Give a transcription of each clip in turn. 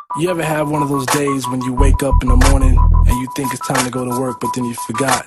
You ever have one of those days when you wake up in the morning and you think it's time to go to work, but then you forgot,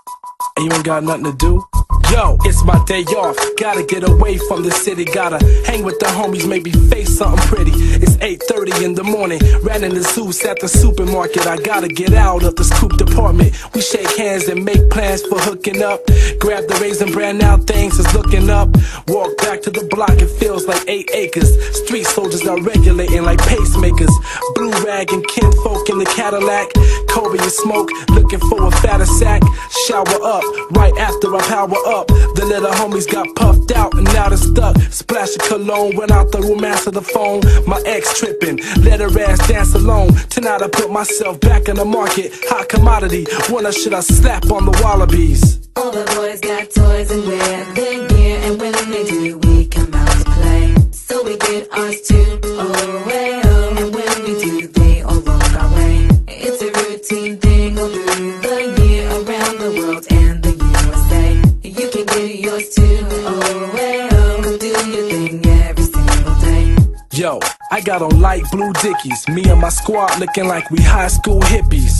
and you ain't got nothing to do? Yo, it's my day off, gotta get away from the city, gotta hang with the homies, maybe face something pretty. It's 8:30 in the morning, ran in the Zeus at the supermarket. I gotta get out of the scoop department. We shake hands and make plans for hooking up. Grab the Raisin Bran, now things is looking up. Walk back to the block, it feels like 8 acres. Street soldiers are regulating like pacemakers. Blue rag and kinfolk in the Cadillac. Kobe and smoke, looking for a fatter sack. Shower up, right after I power up. The little homies got puffed out and now they're stuck. Splash of cologne, went out the room, answer the phone. My ex tripping, let her ass dance alone. Tonight I put myself back in the market. Hot commodity, wanna should I slap on the wallabies? All the boys got toys and wear their gear, and when they do, we come out to play. So we get ours too, oh way oh, and when we do, they all walk our way. It's a routine thing all through the year, around the world and the USA. You can get yours too, oh way oh, do your thing every single day. Yo, I got on light blue Dickies, me and my squad looking like we high school hippies.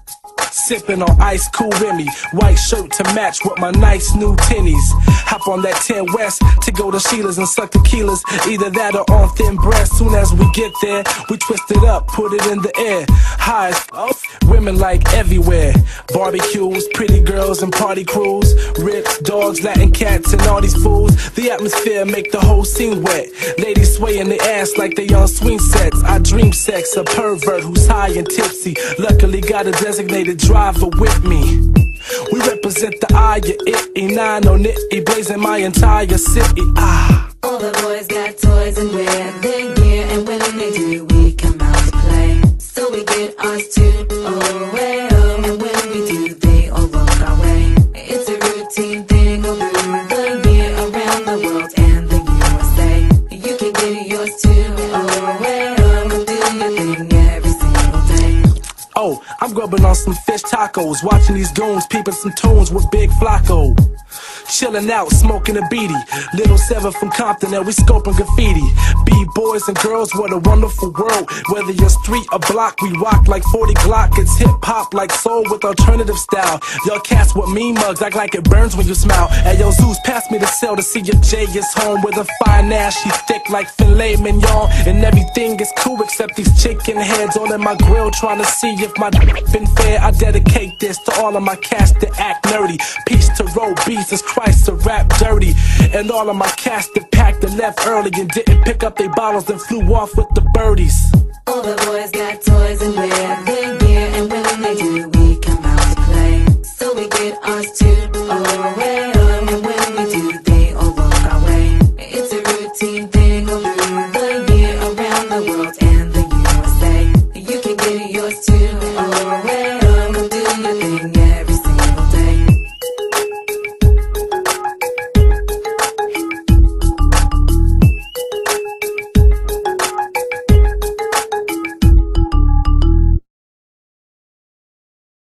Sipping on ice cool Remy, white shirt to match with my nice new tinnies. Hop on that 10 West to go to Sheila's and suck tequilas. Either that or on thin breast. Soon as we get there, we twist it up, put it in the air. High as f, women like everywhere. Barbecues, pretty girls and party crews. Rips, dogs, Latin cats and all these fools. The atmosphere make the whole scene wet. Ladies swaying their ass like they on swing sets. I dream sex, a pervert who's high and tipsy. Luckily got a designated driver with me. We represent the eye of it, E9 on it, blazing my entire city. All the boys got toys and wear their gear, and when they do, we come out to play. So we get ours too, oh way oh, and when we do, they all walk our way. It's a routine thing all through the year, around the world and the USA. You can get yours too, oh way oh, do your thing every single day. Oh, I'm grubbing on some fish tacos, watching these goons peeping some tunes with Big Flacco. Chilling out, smoking a beady. Little Seven from Compton and we scoping graffiti. B-boys and girls, what a wonderful world. Whether you're street or block, we rock like 40 Glock. It's hip-hop like soul with alternative style. Y'all cats with mean mugs, act like it burns when you smile. Hey yo, Zeus, pass me the cell to see if Jay is home. With a fine ass, she thick like filet mignon. And everything is cool except these chicken heads all in my grill, trying to see if my been fair. I dedicate this to all of my cats that act nerdy. Peace to road beats, it's Christ to rap dirty. And all of my cats that packed and left early and didn't pick up their bottles and flew off with the birdies. All the boys got toys and wear their